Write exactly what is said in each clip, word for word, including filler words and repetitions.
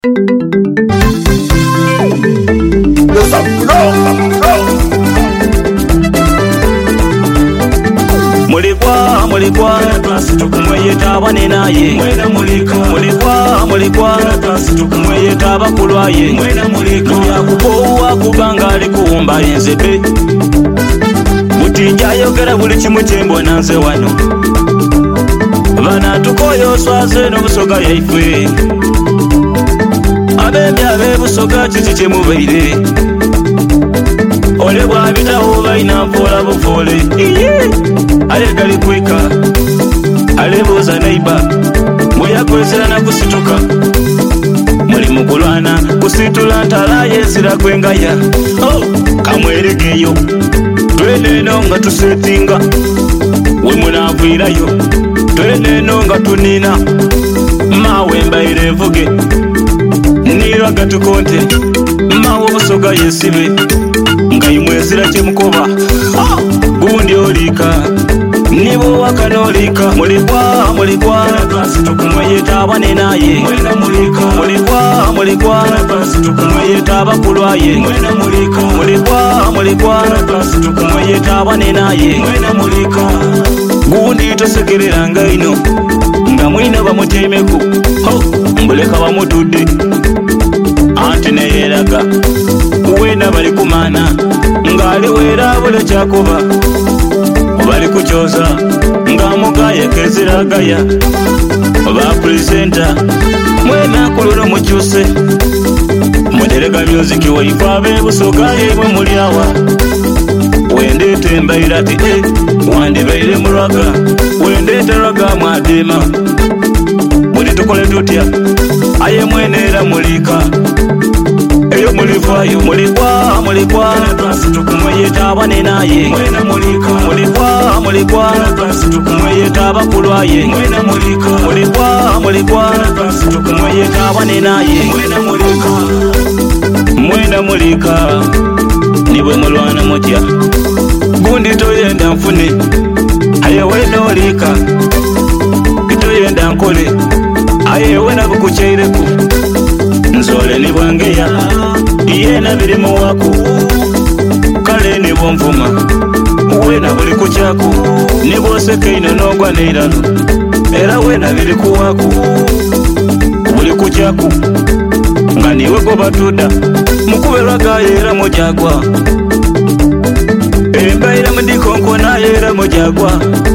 Mulikuwa mulikuwa tukumweyeta abane naye mulikuwa mulikuwa tukumweyeta abakulwaye yakukowa kubanga ali kuwumba enzebe butinja yogera buli kimu kyembona nze wano bana tukoyo swaze n'obusoga yaife abembi abebusoga kiki kyemubaire ole bwabitawo balina mpola bufoole ale gali kweka ale buuza neiba bweyakozera nakusituka muli mukulwana kusitula ntala yesira kwengaya oh, kamweregeyo tweneno nga tusetinga we munavwirayo tweneno nga tunina mawe mbaire envuge nirwaga tukonte mawe obusoga yesibe nga imwezira kyemukoba oh, gundi olika nibo wakanolika mulikuwa mulikuwa tukumweyeta abane naye mulikuwa mulikuwa tukumweyeta abakulwaye mulikuwa mulikuwa tukumweyeta abane naye gundi tosekerera nga ino nga mwina bamutemeku ho mbuleka bamutudde anti neyeraga wena bali kumana ngali wera bule kyakuba bali kuchoza nga mugaye keziragaya ba presenter mwena kuluno muchuse muderega music waifa be busoga yebwe mulyawa wende tembaira ati eh wande baire muraga wende teraga mwadema buli tukole tutya aye mwenera mulika eyo mulivayo mulikuwa mulikuwa tukumweyeta abane naye mulikuwa mulikuwa tukumweyeta abakulwaye mulikuwa mulikuwa tukumweyeta abane naye mwena mulika nibwe mulwana mutya gundi toyenda nfune aye wena olika toyenda nkole aye wena bukucheireku nzole nibwangeya yena birimu wako kale nibo nvuma wena buli kuchako niboseke ino nogwa neirano era wena biri kuwako buli kuchako nga niwe gobatuda mukubelwaga yera mujagwa embaira mudikonkona yera mujagwa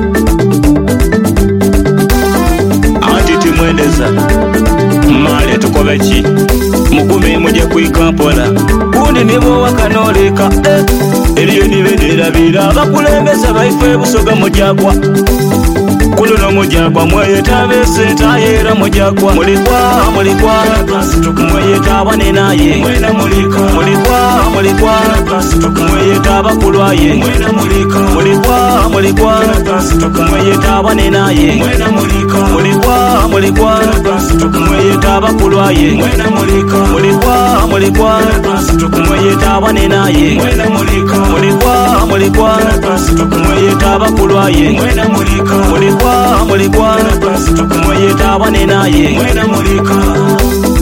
anti timwendeza male tukobeki mugume muje kuikampola kundi nibo wakanoleka eh. Eriyo nibenderabira bakulembeza baife busoga mujagwa kuluno mujagwa mweyeta besenta yera mujagwa mulikuwa mulikuwa tukumweyeta abane naye mulikuwa mulikuwa tukumweyeta abakulwaye mulikuwa mulikuwa tukumweyeta abane naye mulikuwa mulikuwa tukumweyeta abakulwaye mulikuwa mulikuwa tukumweyeta abane naye mulikuwa mulikuwa tukumweyeta abakulwaye mulikuwa mulikuwa tukumweyeta abane naye